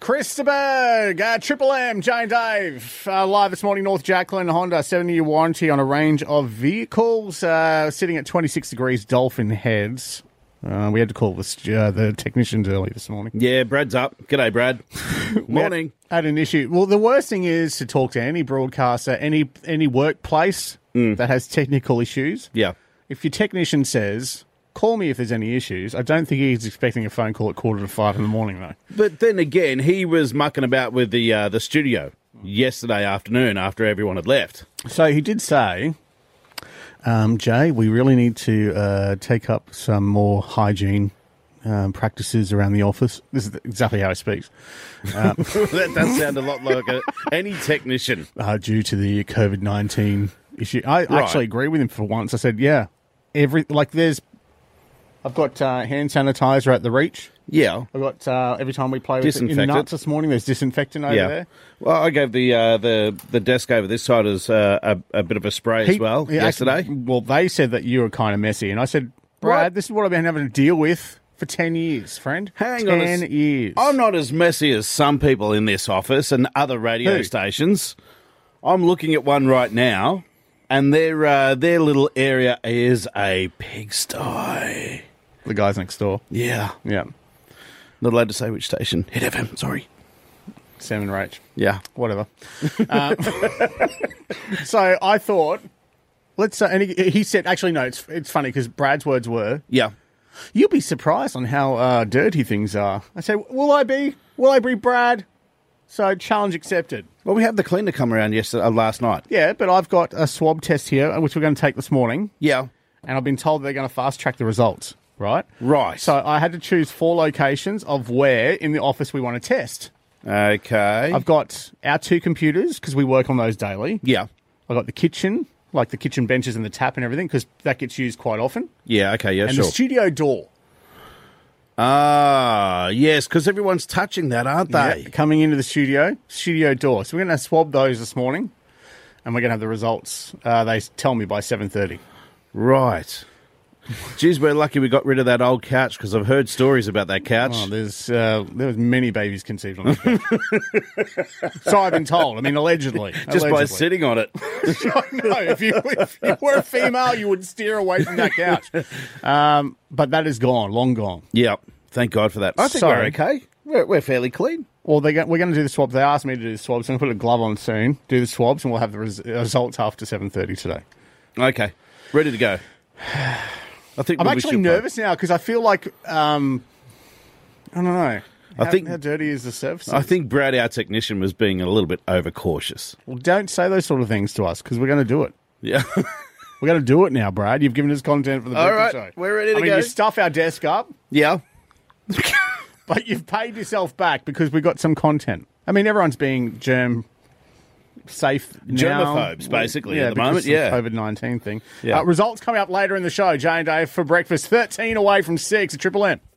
Christopher, Triple M, Jane Dave, live this morning, North Jacqueline Honda, 7-year warranty on a range of vehicles, sitting at 26 degrees Dolphin Heads. We had to call the technicians early this morning. Yeah, Brad's up. G'day, Brad. Morning. Had an issue. Well, the worst thing is to talk to any broadcaster, any workplace that has technical issues. Yeah. If your technician says, call me if there's any issues, I don't think he's expecting a phone call at 4:45 in the morning, though. But then again, he was mucking about with the studio yesterday afternoon after everyone had left. So he did say, Jay, we really need to take up some more hygiene practices around the office. This is exactly how he speaks. That does sound a lot like any technician. Due to the COVID-19 issue. I actually agree with him for once. I said, yeah, I've got hand sanitizer at the reach. Yeah. I've got, every time we play with it in the nuts this morning, there's disinfectant over there. Well, I gave the desk over this side as a bit of a spray as well yesterday. Actually, they said that you were kind of messy. And I said, Brad, this is what I've been having to deal with for 10 years, friend. Hang on. 10 years. I'm not as messy as some people in this office and other radio stations. I'm looking at one right now, and their little area is a pigsty. The guys next door. Yeah. Yeah. Not allowed to say which station. Hit FM, sorry. Sam and Rach. Yeah. Whatever. So I thought, and he said, actually, no, it's funny because Brad's words were, yeah, you'll be surprised on how dirty things are. I said, will I be, Brad? So challenge accepted. Well, we had the cleaner come around last night. Yeah, but I've got a swab test here, which we're going to take this morning. Yeah. And I've been told they're going to fast track the results. Right? Right. So I had to choose 4 locations of where in the office we want to test. Okay. I've got our 2 computers, because we work on those daily. Yeah. I've got the kitchen, like the kitchen benches and the tap and everything, because that gets used quite often. Yeah, okay, yeah, and sure. the studio door. Ah, yes, because everyone's touching that, aren't they? Yeah, coming into the studio door. So we're going to swab those this morning, and we're going to have the results, they tell me, by 7:30. Right. Geez, we're lucky we got rid of that old couch because I've heard stories about that couch. Oh, there was many babies conceived on that couch. So I've been told. I mean, allegedly. Just by sitting on it. No, if you were a female, you would steer away from that couch. But that is gone, long gone. Yeah, thank God for that. I think we're okay. We're fairly clean. Well, we're going to do the swabs. They asked me to do the swabs, so I'm going to put a glove on soon, do the swabs, and we'll have the results after 7:30 today. Okay. Ready to go. I'm actually nervous now because I feel like, I don't know. How dirty is the surface? I think Brad, our technician, was being a little bit overcautious. Well, don't say those sort of things to us because we're going to do it. Yeah. We're going to do it now, Brad. You've given us content for the breakfast show. We're ready to go. You stuff our desk up. Yeah. But you've paid yourself back because we got some content. I mean, everyone's being safe now. Germaphobes, basically, at the moment, yeah. COVID-19 thing. Yeah. Results coming up later in the show. Jane Dave for breakfast, 13 away from 6 at Triple M.